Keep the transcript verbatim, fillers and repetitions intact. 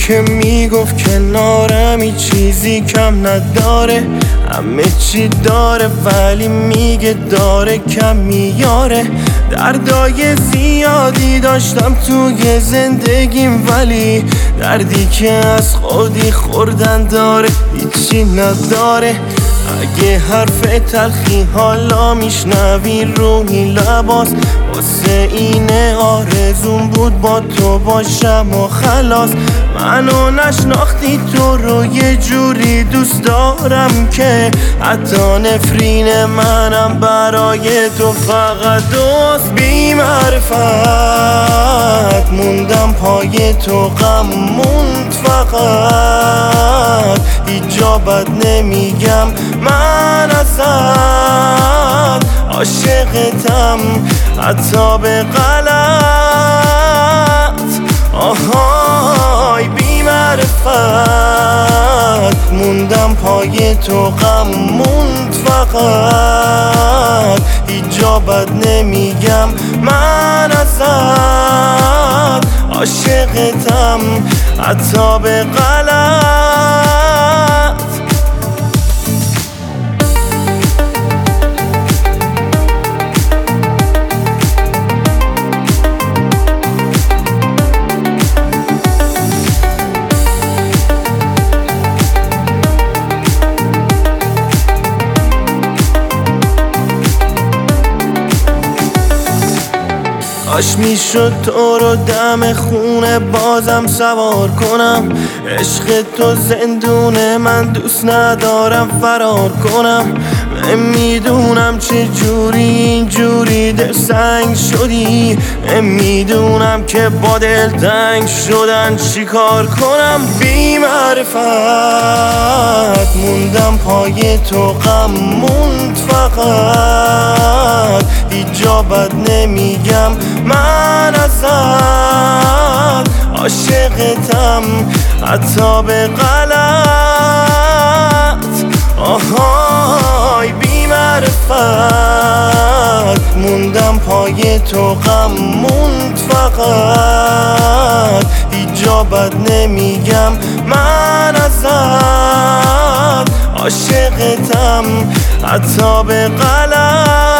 که میگفت کنارم هیچ چیزی کم نداره، همه چی داره ولی میگه داره کم میاره. دردای زیادی داشتم توی زندگیم ولی دردی که از خودی خوردن داره هیچی نداره. اگه حرف تلخی حالا میشنوی روحی لباس، واسه اینه آرزون بود با تو باشم و خلاص. منو نشناختی تو رو یه جوری دوست دارم که حتی نفرین منم برای تو فقط دوست. بی معرفت موندم پای تو غم موند فقط، هیچ جا بد نمیگم من ازت عاشقتم حتی به غلط. آهای بی معرفت موندم پای تو غم موند فقط، هیچ جا بد نمیگم من ازت عاشقتم حتی به غلط. کاش میشد تو رو دم خونه بازم سوار کنم، عشق تو زندونه من دوست ندارم فرار کنم. نمیدونم چه جوری اینجوری دل سنگ شدی، نمیدونم که با دل تنگ شدن چی کار کنم. بی معرفت موندم پای تو غم موند فقط، هیچ جا بد نمیگم من ازت عاشقتم حتی به غلط. آهای بی معرفت موندم پای تو غم موند فقط، هیچ جا بد نمیگم من ازت عاشقتم حتی به غلط.